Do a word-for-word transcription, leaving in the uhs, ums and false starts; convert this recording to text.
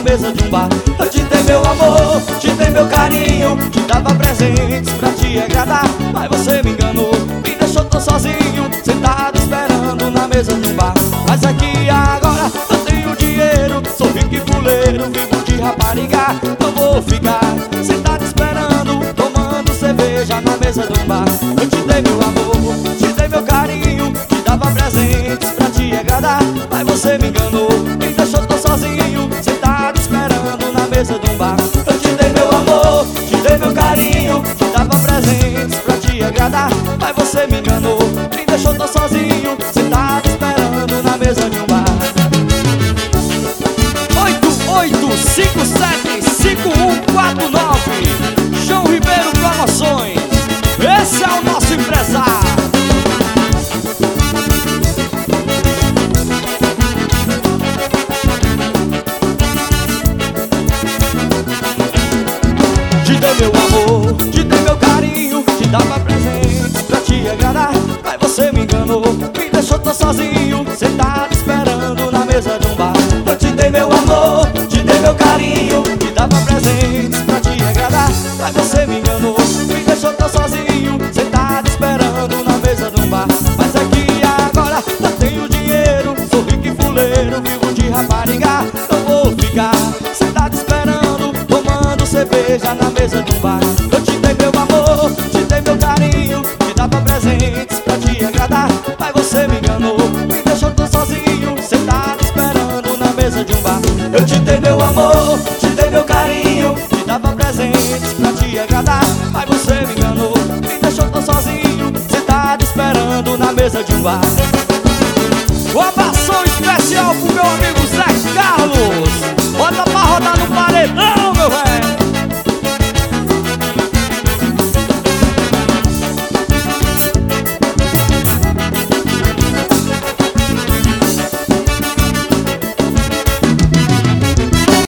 mesa de um bar. Eu te dei meu amor, te dei meu carinho, te dava presentes pra te agradar. Mas você me enganou, me deixou tão sozinho, sentado esperando na mesa de um bar. Mas aqui agora eu tenho dinheiro, sou rico e fuleiro, vivo de rapariga. Não vou ficar sentado esperando, tomando cerveja na mesa de um bar. Eu te dei meu amor, te dei meu carinho, te dava presentes pra te agradar. Mas você me enganou, me deixou tão sozinho, sentado esperando na mesa de um bar. Eu te dei meu amor, te dei meu carinho, te dava presentes pra te agradar. Mas você me enganou, me deixou tão sozinho, sentado esperando na mesa de um bar. Oito, oito, cinco, sete, cinco, um, quatro, nove. João Ribeiro Promoções, esse é o nosso empresário. Te dei meu amor, te dei meu carinho, te dava presentes pra te agradar. Mas você me enganou, me deixou tão sozinho, sentado esperando na mesa de um bar. Eu te dei meu amor, te dei meu carinho, te dava presentes pra te agradar. Mas você me enganou, me deixou tão sozinho, sentado esperando na mesa de um bar. Mas aqui agora eu tenho dinheiro, sou rico e fuleiro, vivo de rapariga. Não vou ficar sentado esperando, tomando cerveja na mesa de um bar. Eu te dei meu amor, te dei meu carinho, te dava presentes pra te agradar. Mas você me enganou, me deixou tão sozinho, sentado esperando na mesa de um bar. Eu te dei meu amor, te dei meu carinho, te dava presentes pra te agradar. Mas você me enganou, me deixou tão sozinho, sentado esperando na mesa de um bar. Uma abração especial pro meu amigo Zé Carlos, bota pra rodar no paredão.